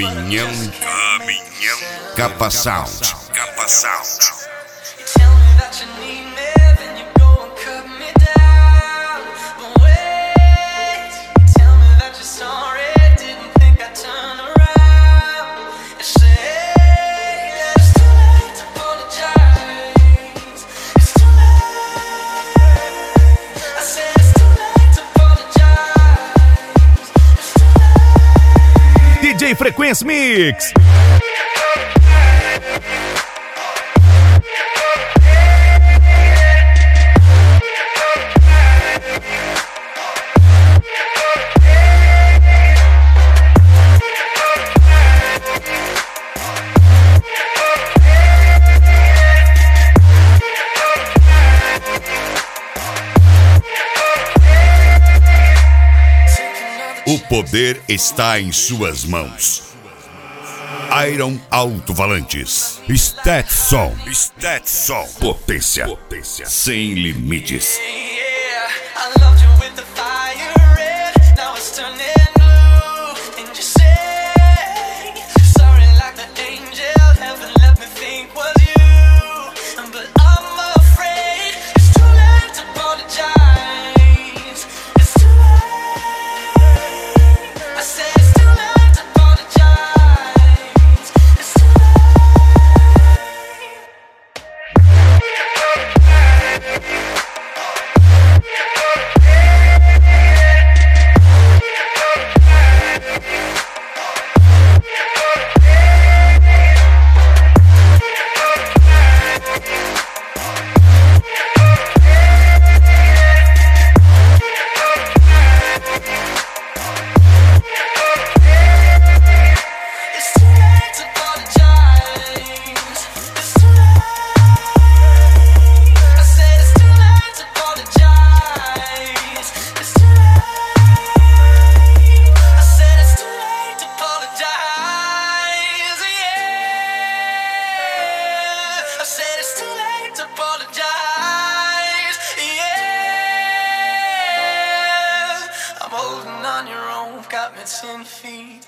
Caminhão Capa Sound. Tell me that you need me, then you go and cut me down. But wait, tell me that you're sorry, didn't think I'd turn around and say that it's too late to apologize. It's too late. I said it's too late to apologize. It's too late. DJ Frequência Mix. O poder está em suas mãos. Iron Alto-Falantes. Stetson. Potência sem limites. Yeah, I loved you with the fire red. Now it's turning blue. And you say sorry like the angel heaven let me think was you. But I'm afraid it's too late to apologize. It's too late. I said it's too late to apologize. It's too late. It's too late to apologize. It's too late. I said it's too late to apologize. It's too late. I said it's too late to apologize. Yeah. I said it's too late to apologize. Yeah. I'm holding on your own, got me 10 feet.